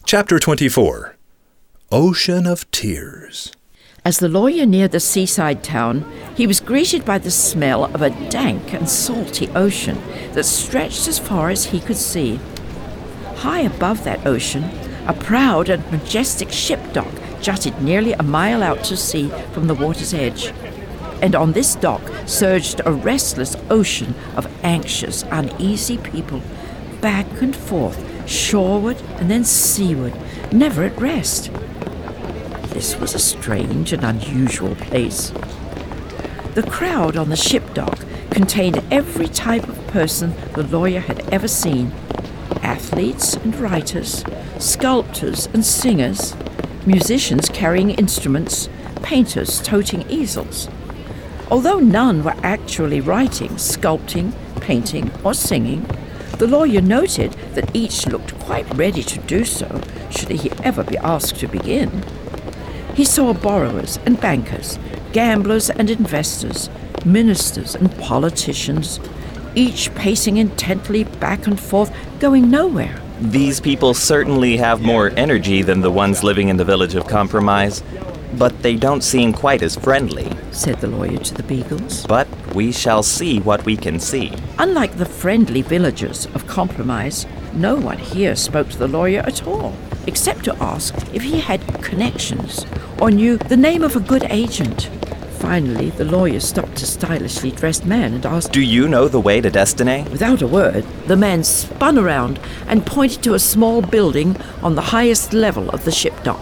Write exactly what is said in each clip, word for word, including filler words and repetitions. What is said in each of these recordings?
Chapter twenty-four. Ocean of Tears. As the lawyer neared the seaside town, he was greeted by the smell of a dank and salty ocean that stretched as far as he could see. High above that ocean, a proud and majestic ship dock jutted nearly a mile out to sea from the water's edge. And on this dock surged a restless ocean of anxious, uneasy people, back and forth, shoreward and then seaward, never at rest. This was a strange and unusual place. The crowd on the ship dock contained every type of person the lawyer had ever seen. Athletes and writers, sculptors and singers, musicians carrying instruments, painters toting easels. Although none were actually writing, sculpting, painting, or singing, the lawyer noted that each looked quite ready to do so, should he ever be asked to begin. He saw borrowers and bankers, gamblers and investors, ministers and politicians, each pacing intently back and forth, going nowhere. These people certainly have more energy than the ones living in the village of Compromise, but they don't seem quite as friendly, said the lawyer to the beagles. But we shall see what we can see. Unlike the friendly villagers of Compromise, no one here spoke to the lawyer at all, except to ask if he had connections or knew the name of a good agent. Finally, the lawyer stopped a stylishly dressed man and asked, "Do you know the way to Destiny?" Without a word, the man spun around and pointed to a small building on the highest level of the ship dock.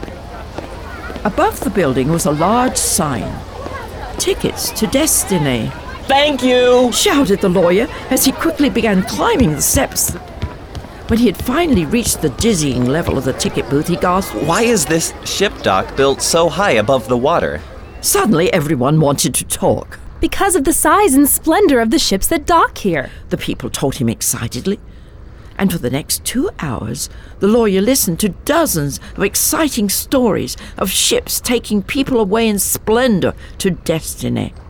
Above the building was a large sign, "Tickets to Destiny." "Thank you!" shouted the lawyer as he quickly began climbing the steps. When he had finally reached the dizzying level of the ticket booth, he gasped, "Why is this ship dock built so high above the water?" Suddenly, everyone wanted to talk. "Because of the size and splendor of the ships that dock here," the people told him excitedly. And for the next two hours, the lawyer listened to dozens of exciting stories of ships taking people away in splendor to Destiny.